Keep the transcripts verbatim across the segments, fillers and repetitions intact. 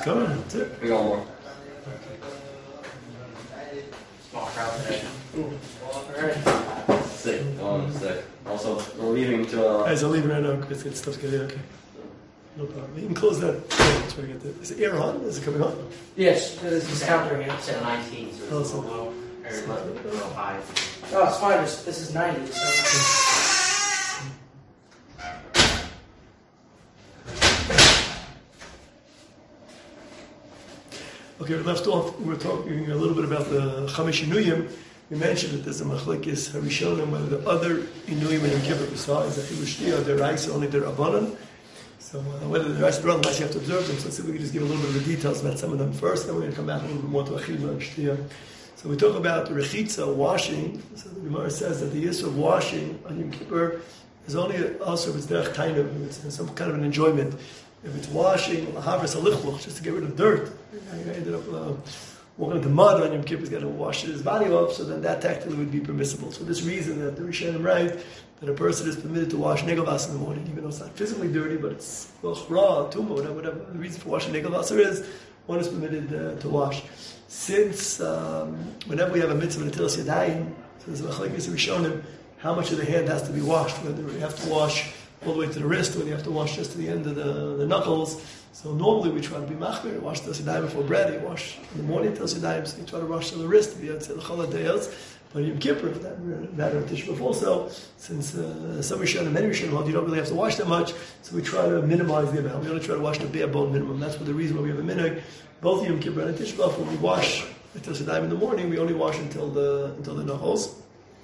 coming. That's it. We got one more. Small crowd today. Alright. Sick. Um, sick. Also, we're leaving to uh Guys, I'll leave right now because it's stuff's getting okay. No problem. You can close that. That's where I get the, is it air on? Is it coming on? Yes, this is countering it. It's at nineteen, so Oh, it's a so- little low. Or a little little high. Oh, it's fine. This, this is ninety. So. Okay, we left off. We were talking a little bit about the Chamish Inuyim. We mentioned that there's a machlekes harishonim, whether the other Inuyim and Yom Kippur besides the Chilushti or the Raisa, only the Rabbanan. So uh, whether the Raisa or Rabbanan, you have to observe them. So let's see if we can just give a little bit of the details about some of them first, then we're going to come back a little bit more to Achila and Shtia. So we talk about the Rechitza, washing. So the Gemara says that the use of washing on Yom Kippur is only also if it's derech tainuk, if it's some kind of an enjoyment. If it's washing, lahavras alichluch, just to get rid of dirt. I ended up uh, walking into mud on Yom Kippur, he's got to wash his body off, so then that technically would be permissible. So this reason that the Rishonim write that a person is permitted to wash negelvas in the morning, even though it's not physically dirty, but it's well, raw, tumah, whatever, whatever. The reason for washing negelvas is one is permitted uh, to wash. Since um, whenever we have a mitzvah netilas yadayim, so there's a machlekes Rishonim, how much of the hand has to be washed, whether you have to wash all the way to the wrist, when you have to wash just to the end of the, the knuckles. So normally we try to be machmir, wash the sidayim before bread, you wash in the morning till sidayim, so you try to wash to the wrist, to be able to the choladeyos. But Yom Kippur, if that matter of Tisha B'Av also, since uh, some Rishonim, many Rishonim hold, you don't really have to wash that much, so we try to minimize the amount. We only try to wash the bare bone minimum. That's what the reason why we have a minhag. Both Yom Kippur and Tisha B'Av, when we wash until sidayim in the morning, we only wash until the until the knuckles.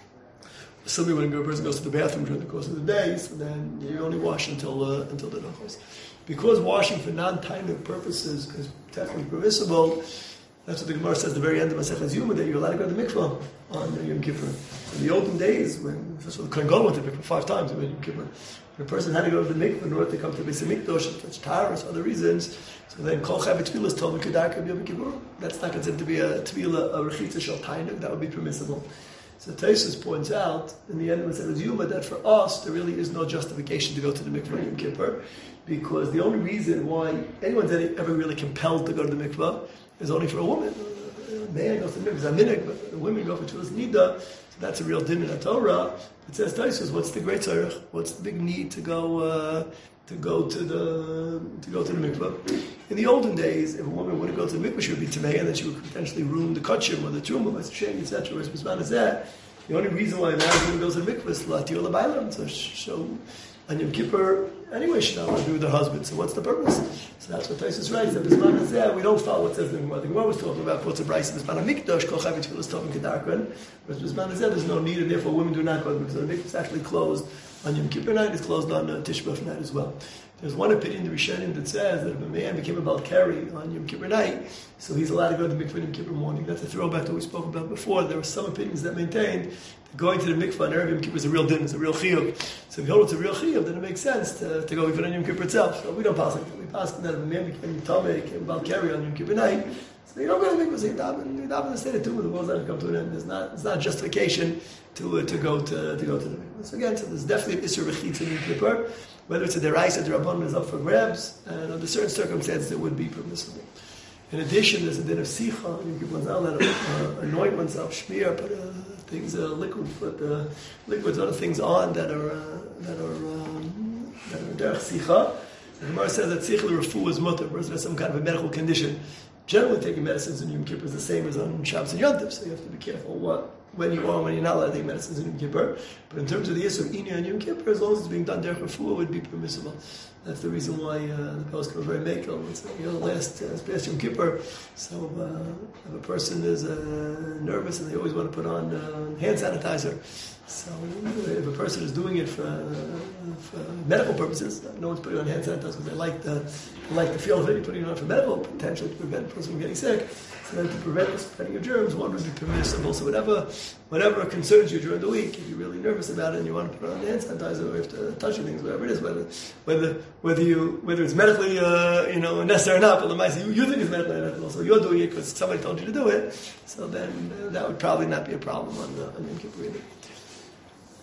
Similarly, when a person goes to the bathroom during the course of the day, so then you only wash until uh, until the knuckles. Because washing for non-tainuk purposes is technically permissible, that's what the Gemara says at the very end of Masechet Yuma, that you're allowed to go to the mikvah on Yom Kippur. In the olden days, when first of all, the Kohen Gadol went to the mikvah five times on Yom Kippur, when a person had to go to the mikvah in order to come to the Beis Hamikdash, such taharos, other reasons, so then Kol Chavet Tefillah is told Kedarka Yom Kippur. That's not considered to be a tefillah, a rechitza shel tainuk. That would be permissible. So Taisus points out in the end of Masechet Yuma that for us there really is no justification to go to the mikvah on Yom Kippur, because the only reason why anyone's ever really compelled to go to the mikvah is only for a woman. A man goes to the mikvah, it's a minhag, but women go for Tfilas Nida, so that's a real din in the Torah. It says Taisus, what's the great tzarech? What's the big need to go uh, to go to the to go to the mikvah? In the olden days, if a woman wouldn't go to the mikvah, she would be tamei, and then she would potentially ruin the kachim or the truma, et cetera. Whereas Bisman is that the only reason why a married woman goes to the mikvah is latir l'baylam, so show on Yom Kippur anyway she's not allowed to be with her husband. So what's the purpose? So that's what Taisus writes. That Bisman is there. We don't follow what says the Gemara. The Gemara was talking about what's a brayso Bisman Hamikdash Kol Chavet Tefillah Tovim Kedarkan. Whereas Bisman is there, there's no need, and therefore women do not go because the mikvah is actually closed on Yom Kippur night. It's closed on uh, Tisha B'Av night as well. There's one opinion in the Rishonim that says that if a man became a Balkari on Yom Kippur night, so he's allowed to go to the mikvah on Yom Kippur morning. That's a throwback to what we spoke about before. There were some opinions that maintained that going to the mikvah on Erev Yom Kippur is a real din, it's a real chiyuv. So if you hold it's a real chiyuv, then it makes sense to, to go even on Yom Kippur itself. So we don't pass like that. We pass that if a man became Tameh, became Balkari on Yom Kippur night, so you don't go to the mikvah, so you daven, you daven the state of Tumah, the world's not going to come to an end. There's not, it's not justification to uh, to go to to go to the mikvah. So again, so there's definitely an Isser Rechitza in Yom Kippur. Whether it's a deraisa or Rabbanan is up for grabs, and under certain circumstances it would be permissible. In addition, there's a din of sicha. You give oneself that uh, anoint oneself, shmir, put uh, things, uh, liquid, put uh, liquids, other things on that are uh, that are um, that are derech sicha. The Gemara says that sicha l'refu is mutter, whereas there's some kind of a medical condition. Generally, taking medicines in Yom Kippur is the same as on Shabbos and Yom Tov, so you have to be careful what. When you are, when you're not allowed to take medicines in Yom Kippur. But in terms of the issue of Inya and Yom Kippur, as long as it's being done derech refuah, would be permissible. That's the reason why uh, the post was very makel. It's you know, last, uh, past Yom Kippur. So uh, if a person is uh, nervous and they always want to put on uh, hand sanitizer, so if a person is doing it for, uh, for medical purposes, no one's putting on hand sanitizer because they like the they like the feel of it. Putting it on for medical, potentially to prevent a person from getting sick. So then to prevent the spreading of germs, one would be permissible. So whatever, whatever concerns you during the week, if you're really nervous about it and you want to put on hand sanitizer or you have to touch things, whatever it is, whether whether whether you whether it's medically uh, you know necessary or not, but the mice you, you think it's medically unethical, so you're doing it because somebody told you to do it. So then uh, that would probably not be a problem on the on Yom Kippur either.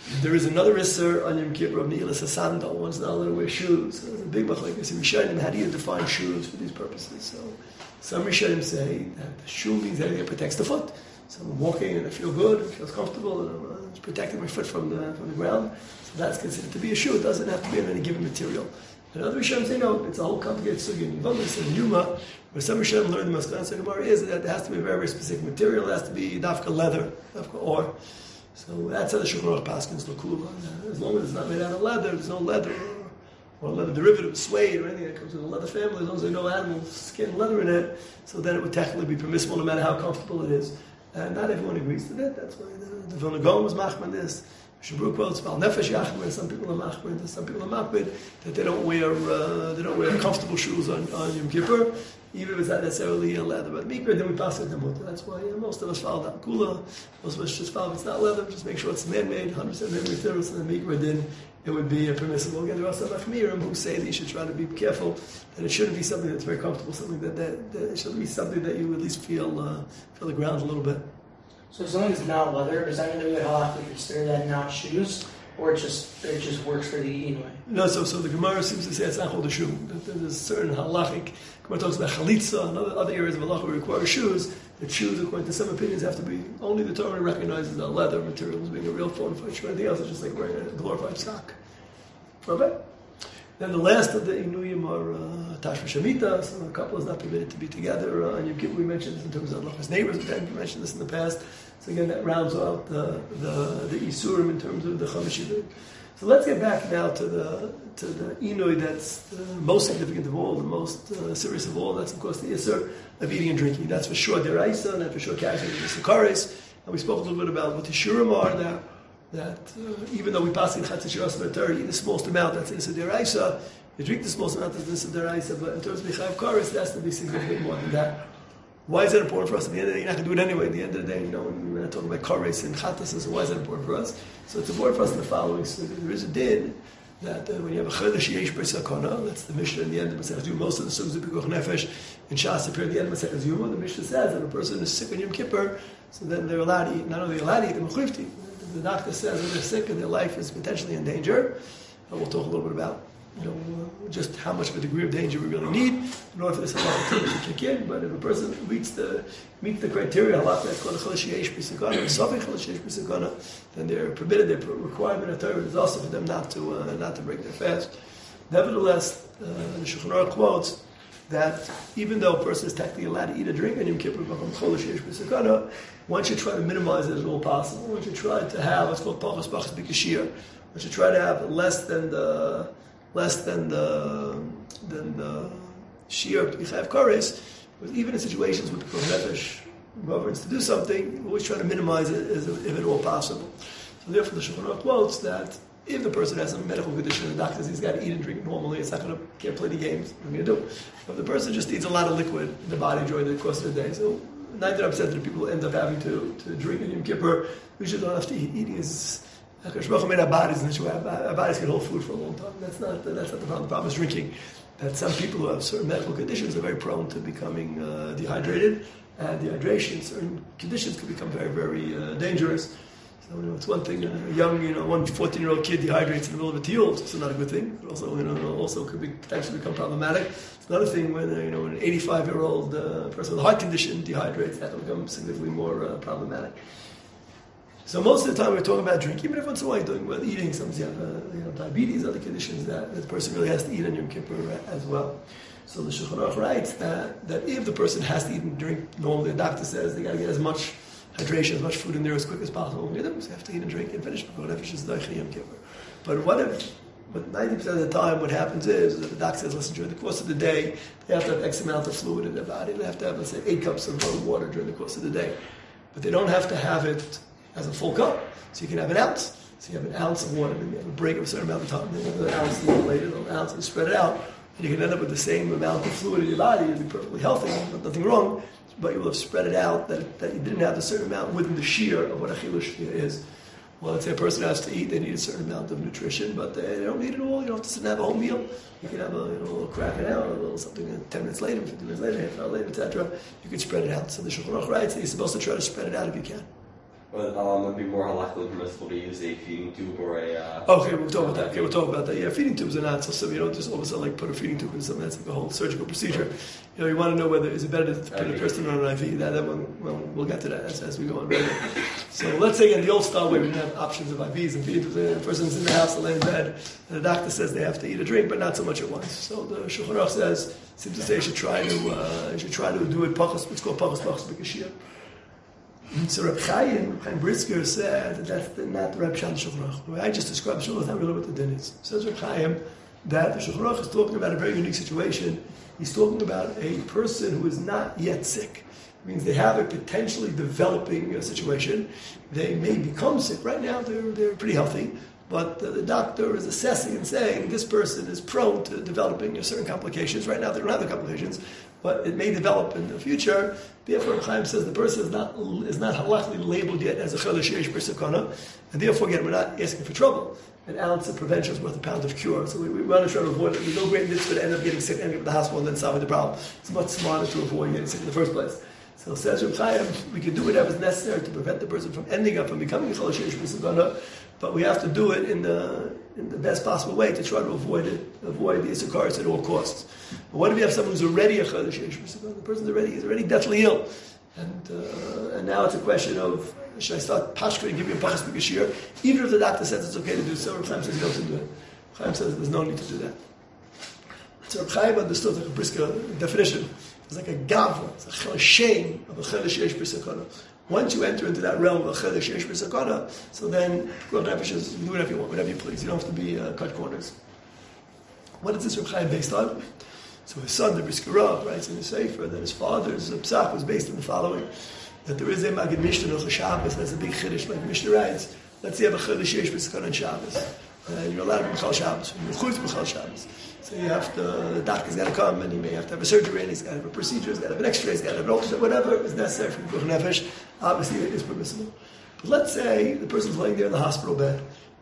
There is another Isser on Yom Kippur of Ni'ilas HaSandal. One's not allowed to wear shoes. So there's a big machlokes in Rishonim. How do you define shoes for these purposes? So some Rishonim say that the shoe means that it protects the foot. So I'm walking and I feel good, it feels comfortable, and I'm uh, it's protecting my foot from the from the ground. So that's considered to be a shoe. It doesn't have to be of any given material. And other Rishonim say no, it's a whole complicated sugi. In Yevamos and Yuma, where some Rishonim learn the Maskanas and Gemara is that it has to be a very, very specific material. It has to be dafka leather, dafka ore. So that's how the Shulchan Aruch paskins l'kula. As long as it's not made out of leather, there's no leather or, or leather derivative, suede or anything that comes with a leather family. As long as there's no animal skin leather in it, so then it would technically be permissible no matter how comfortable it is. And not everyone agrees to that. That's why the, the Vilna Gaon was machman this. Shabru quotes Baal Nefesh Yachman. Some people are machman. Some people are machman that they don't wear uh, they don't wear comfortable shoes on, on Yom Kippur, even if it's not necessarily a leather. But mikra, then we pass it to mutter. That's why uh, most of us follow that kula. Most of us just follow if it's not leather. Just make sure it's man-made, one hundred percent man-made materials, and then mikra, then it would be uh, permissible. Again, there are some machmirim who say that you should try to be careful that it shouldn't be something that's very comfortable. Something that, that, that it should be something that you at least feel uh, feel the ground a little bit. So as long as it's not leather, does that mean that we would halachically consider that not shoes, or it just it just works for the Inui? No, so so the Gemara seems to say it's not called a shoe. That there's certain halachic. Gemara talks about chalitza and other, other areas of halacha where require shoes. That shoes, according to some opinions, have to be only the Torah recognizes that leather material as being a real bona fide shoe. Anything else is just like wearing a glorified sock. Okay. Then the last of the Inuyim are uh, Tashma Shemitah, so a couple is not permitted to be together. Uh, and Yom Kippur, we mentioned this in terms of Allah's neighbors, we mentioned this in the past. So again, that rounds out the the, the Isurim in terms of the Chamishim. So let's get back now to the to the Inui that's the most significant of all, the most uh, serious of all. That's of course the Isur of eating and drinking. That's for sure Deraisa, and that's for sure Kashmir and Sakaris. And we spoke a little bit about what the Shurim are now. That uh, even though we pass in Chatzis Shiras B'Torah, eat the smallest amount, that's Issa Deraisa. You drink the smallest amount, that's Issa Deraisa. But in terms of the Chayav Kares, it has to be significantly more than that. Why is that important for us? At the end of the day, you're not going to do it anyway. At the end of the day, you know, we're not talking about Kares and Chatas, so why is that important for us? So it's important for us in the following. So there is a din that uh, when you have a Chodesh Yesh B'Sakana, that's the Mishnah in the end of Masechus Yuma. Most of the Sugs of Pikuach Nefesh and Shas appear at the end of Masechus Yuma. The Mishnah says that if a person is sick on Yom Kippur, so then they're allowed to eat. Not only allowed to eat, they're mechuyv. The doctor says that they're sick and their life is potentially in danger. And we'll talk a little bit about, you know, uh, just how much of a degree of danger we really need in order for this halakha to kick in. But if a person meets the meets the criteria, halakha that's called a chodesh yesh b'sakana, or safek chodesh yesh b'sakana, then they're permitted. Their requirement of Torah is also for them not to uh, not to break their fast. Nevertheless, uh, the Shulchan Aruch quotes that even though a person is technically allowed to eat or drink on Yom Kippur, one should try to minimize it as all possible. One should try to have what's called pachas pachas b'kashir. One should try to have less than the less than the than the shir to be chayav kares. But even in situations with the nefesh governs to do something, we always try to minimize it as if at all possible. So therefore, the Shulchan Aruch quotes that if the person has some medical condition, the doctor says he's got to eat and drink normally, it's not going to can't play the games. What are you going to do? But if the person just needs a lot of liquid in the body during the course of the day, so ninety-nine percent of the people end up having to, to drink in Yom Kippur. We should don't have to eat. Eating is Hakadosh Baruch Hu made our bodies in such a way our bodies can hold food for a long time. That's not that's not the problem. The problem is drinking. That some people who have certain medical conditions are very prone to becoming uh, dehydrated, and dehydration in certain conditions can become very very uh, dangerous. So, you know, it's one thing, a young, you know, one fourteen-year-old kid dehydrates in the middle of a tiyul, it's also not a good thing. It also, you know, also could be potentially become problematic. It's another thing when, uh, you know, an eighty-five-year-old uh, person with a heart condition dehydrates, that will become significantly more uh, problematic. So most of the time we're talking about drinking, but every once in a while you're doing well, eating. Sometimes you have, uh, you know, diabetes, other conditions that the person really has to eat on Yom Kippur as well. So the Shulchan Aruch writes that, that if the person has to eat and drink normally, the doctor says they got to get as much hydration, as much food in there as quick as possible. You have to eat and drink and finish before Nefesh is Daichi Yom Kippur. But what if, but ninety percent of the time what happens is that the doctor says, listen, during the course of the day, they have to have X amount of fluid in their body. They have to have, let's say, eight cups of boiled water during the course of the day. But they don't have to have it as a full cup. So you can have an ounce. So you have an ounce of water, and you have a break of a certain amount of time. Then you have an ounce later, an ounce, and spread it out. And you can end up with the same amount of fluid in your body. You'll be perfectly healthy, nothing wrong. But you will have spread it out that, that you didn't have a certain amount within the shear of what a chilul shia is. Well, let's say a person has to eat, they need a certain amount of nutrition, but they don't need it all. You don't have to sit and have a whole meal. You can have a, you know, a little crack it out, a little something ten minutes later, fifteen minutes later, half an hour later, et cetera. You can spread it out. So the Shulchan Aruch writes that you're supposed to try to spread it out if you can. But um, it'd be more halachically permissible to use a feeding tube or a. Uh, Okay, we'll talk about that. Okay, we'll talk about that. Yeah, feeding tubes are not so simple. You don't just all of a sudden like put a feeding tube in something. That's like a whole surgical procedure. You know, you want to know whether is it better to put a person on an I V. That, that one, well, we'll get to that as, as we go on. So let's say in the old style way we have options of I Vs and feeding tubes. The person's in the house, they lay in bed, and the doctor says they have to eat a drink, but not so much at once. So the Shulchan Aruch says, seems to say you should try to uh, you should try to do it pachas. It's called pachas pachas b'kashir. So Reb Chaim, Reb Chaim Brisker said that that's the, not the Reb Shan Shulchan Aruch. The way I just described Shulchan is not really what the din is. Says Reb Chaim that the Shulchan Aruch is talking about a very unique situation. He's talking about a person who is not yet sick. It means they have a potentially developing uh, situation. They may become sick. Right now they're, they're pretty healthy, but uh, the doctor is assessing and saying this person is prone to developing uh, certain complications. Right now they don't have the complications, but it may develop in the future. Therefore, Chaim says the person is not is not halachically labeled yet as a chedesh yesh b'sakana, and therefore, again, we're not asking for trouble. An ounce of prevention is worth a pound of cure. So we, we want to try to avoid it. There's no great mitzvah to end up getting sick, end up in the hospital, and then solving the problem. It's much smarter to avoid getting sick in the first place. So says Reb Chaim, we can do whatever is necessary to prevent the person from ending up and becoming a chedesh yesh b'sakana, but we have to do it in the in the best possible way to try to avoid it, avoid the isakaris at all costs. But what if you have someone who's already a chedesh yesh b'sakana? The person's already he's already deathly ill, and uh, and now it's a question of should I start pashka and give you a pachas b'kashir, even if the doctor says it's okay to do so. Reb Chaim says he doesn't do it. Reb Chaim says there's no need to do that. So Reb Chaim understood like a brisker definition. It's like a gavra, it's a shame of a chedesh yesh b'sakana. Once you enter into that realm of a chedesh yesh b'sakana, so then Gvul Nefesh is do whatever you want, whatever you please. You don't have to be uh, cut corners. What is this Reb Chaim based on? So his son, the Brisker Rav, writes in the Sefer that his father's psak was based on the following: that there is a Magid Mishnah of Shabbos that's a big chiddush. Like Mishnah writes, let's say you have a chedesh yesh b'sakana on Shabbos, and you're allowed to be b'chal Shabbos, you're chutz b'chal Shabbos. So you have to, the doctor's got to come, and he may have to have a surgery, and he's got to have a procedure, he's got to have an X-ray, he's got to have an ultrasound, whatever is necessary for Gvul Nefesh. Obviously, it is permissible. But let's say the person's laying there in the hospital bed,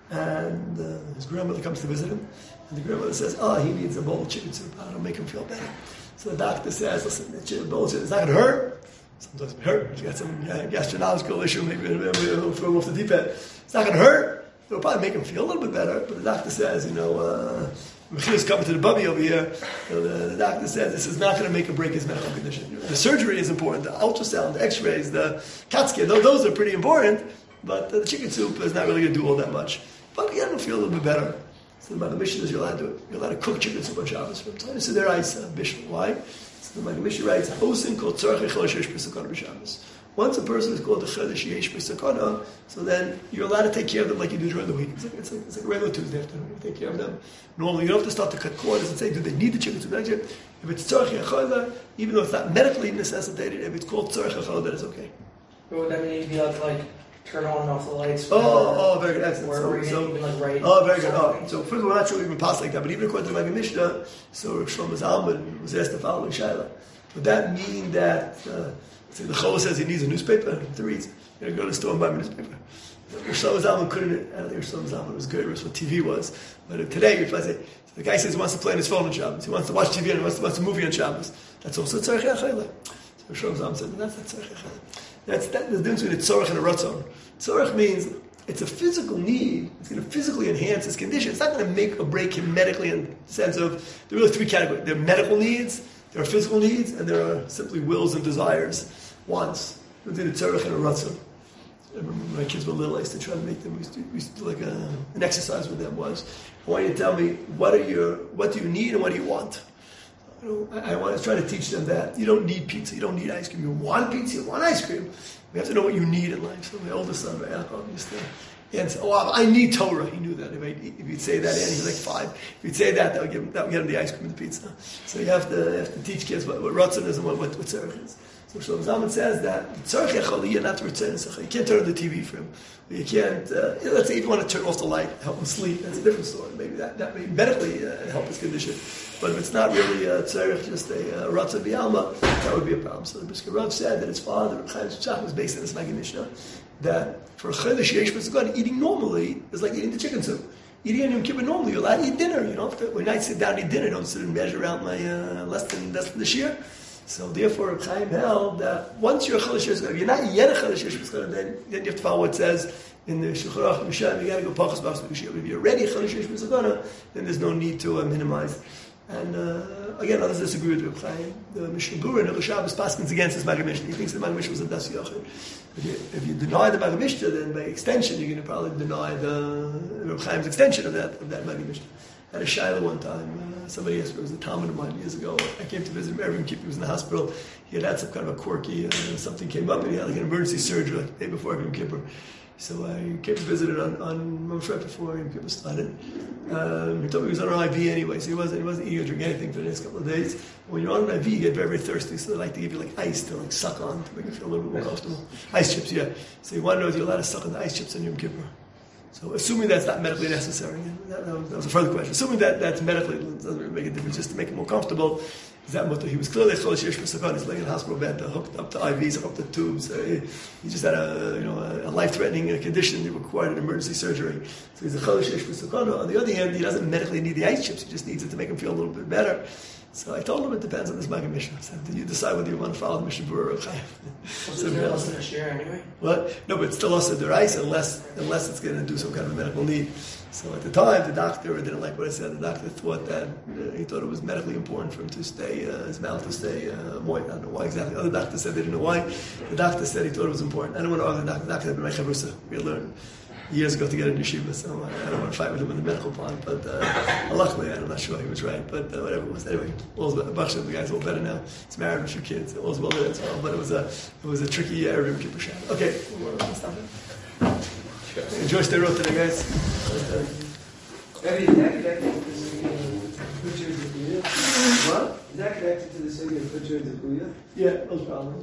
and uh, his grandmother comes to visit him, and the grandmother says, "Oh, he needs a bowl of chicken soup. That'll make him feel better." So the doctor says, "Listen, the chicken bowl of chicken, it's not going to hurt. Sometimes it hurt. If you got some uh, gastronomical issue, maybe it'll throw him off the deep end. It's not going to hurt. It'll probably make him feel a little bit better." But the doctor says, "You know." Uh, Mechila's coming to the bubby over here. So the, the doctor says this is not going to make or break his medical condition. The surgery is important. The ultrasound, the X-rays, the CAT scan, those, those are pretty important. But the chicken soup is not really going to do all that much. But again, it'll feel a little bit better. So the Mishnah is you're allowed to you're allowed to cook chicken soup on Shabbos. This is their ice Mishnah. Why? So the Mishnah writes, "Osin kol tzarchei chedesh yesh b'sakana b'Shabbos." Once a person is called a chedesh yesh b'sakana, so then you're allowed to take care of them like you do during the week. It's like, it's like, it's like a regular Tuesday afternoon. You take care of them. Normally, you don't have to start to cut corners and say, do they need the chicken soup? If it's tzarchei achayla, even though it's not medically necessitated, if it's called tzarchei achayla, then it's okay. But would that mean you'd be able to like turn on and off the lights? Oh, oh, very good, excellent. Or So, were you so, even like right? oh, very good. Oh, so first of all, we're not sure we even pass like that, but even according to the Magid Mishnah, so Rav Shlomo Zalman was asked the following shaila: would that mean that uh, say the Chol says he needs a newspaper to read? You're going to go to the store and buy him a newspaper. Rav Shlomo Zalman couldn't. I don't think Rav Shlomo Zalman was good. It was what T V was. But today, if I say so the guy says he wants to play on his phone on Shabbos, he wants to watch T V and he wants to watch a movie on Shabbos, that's also tzarchei achayla. So Rav Shlomo Zalman said that's not tzarchei achayla. That's that, the difference between a tzorach and a ratzon. Tzorach means it's a physical need. It's going to physically enhance his condition. It's not going to make or break him medically in the sense of there are really three categories. There are medical needs, there are physical needs, and there are simply wills and desires, wants. We did a tzorach and a ratzon. I remember when my kids were little, I used to try to make them, we used to, we used to do like a, an exercise with them was, I want you to tell me, what are your, what do you need and what do you want? You know, I, I want to try to teach them that you don't need pizza, you don't need ice cream. You want pizza, you want ice cream. We have to know what you need in life. So my oldest son, Yaakov, used to answer, "Oh, I need Torah." He knew that. If, I, if you'd say that, and he's like five. If you'd say that, that would give him, that would get him the ice cream and the pizza. So you have to, you have to teach kids what, what ratzon is and what, what, what tzarech is. So Shlomo Zalman says that tzarech echoliyah, not tzarech. You can't turn on the T V for him. You can't. Uh, you know, let's say if you want to turn off the light, help him sleep. That's a different story. Maybe that that may medically uh, help his condition. But if it's not really a tzarech, just a uh, ratzon b'alma, that would be a problem. So the Brisker Rav said that his father, Reb Chaim Tzach, was based on this Magid Mishnah, that for a chedesh yesh b'sakana, eating normally is like eating the chicken soup. Eating on Yom Kippur normally, you're allowed to eat dinner. You don't have to, when I sit down and eat dinner, I don't sit and measure out my uh, less than less than the shear. So therefore, Reb Chaim held that once you're a Chalash Yesh, if you're not yet a Chalash Yesh, then then you have to follow what it says in the Shulchan Aruch Mishnah. You got to go Pachas Bachas B'Kishiyah. If you're already a Chalash Yesh B'Sakana, then there's no need to uh, minimize. And uh, again, others disagree with Reb Chaim. The Mishnah Berurah and the Shabbos paskins against this Maggid Mishnah. He thinks the Maggid Mishnah was a Das Yachid. If you, if you deny the Maggid Mishnah, then by extension you're going to probably deny the Reb Chaim's extension of that of that Maggid Mishnah. I had a Shaila one time. Uh, somebody asked me, it was a Talmud of mine years ago. I came to visit him every week. He was in the hospital. He had had some kind of a quirky, uh, something came up, and he had like an emergency surgery like the day before Yom Kippur. So I came to visit it on, on Moshe before Yom Kippur started. Um, he told me he was on an I V anyway, so he wasn't, he wasn't eager to drink anything for the next couple of days. When you're on an I V, you get very, very thirsty, so they like to give you like ice to like suck on to make you feel a little bit more comfortable. Ice chips, yeah. So you want to know if you're allowed to suck on the ice chips on Yom Kippur. So assuming that's not medically necessary, that, that, was, that was a further question. Assuming that that's medically, doesn't really make a difference, just to make it more comfortable, is that mutter? He was clearly Chalash Yesh B'Sakana. He's laying in a hospital bed, hooked up to I Vs, hooked up to tubes. Uh, he just had a, you know, a life-threatening condition that required an emergency surgery. So he's a Chalash Yesh B'Sakana. On the other hand, he doesn't medically need the ice chips. He just needs it to make him feel a little bit better. So I told him it depends on this Maggid Mishnah. So you decide whether you want to follow the Mishnah Berurah or Chaim. Was it less than a share anyway? What? No, but it's still also derice unless unless it's going to do some kind of medical need. So at the time, the doctor didn't like what I said. The doctor thought that uh, he thought it was medically important for him to stay, uh, his mouth to stay uh, moist. I don't know why exactly. Other doctors said they didn't know why. The doctor said he thought it was important. I don't want to argue with the doctor. The doctor had been my chavrusa. We learned years ago to get in yeshiva, so I don't want to fight with him in the medical part. But uh, luckily, I'm not sure he was right. But uh, whatever it was, anyway, all's well. Baruch the guy's all better now. He's married with a few kids. All's well there as well. But it was a it was a tricky year. Yom Kippur Shabbat. Okay, we'll stop it. Enjoy stay road today, guys. Eddie, is that connected to the singing of Butcher and Zakuya? What? Is that connected to the singing of Butcher and Zakuya? Yeah, no problem.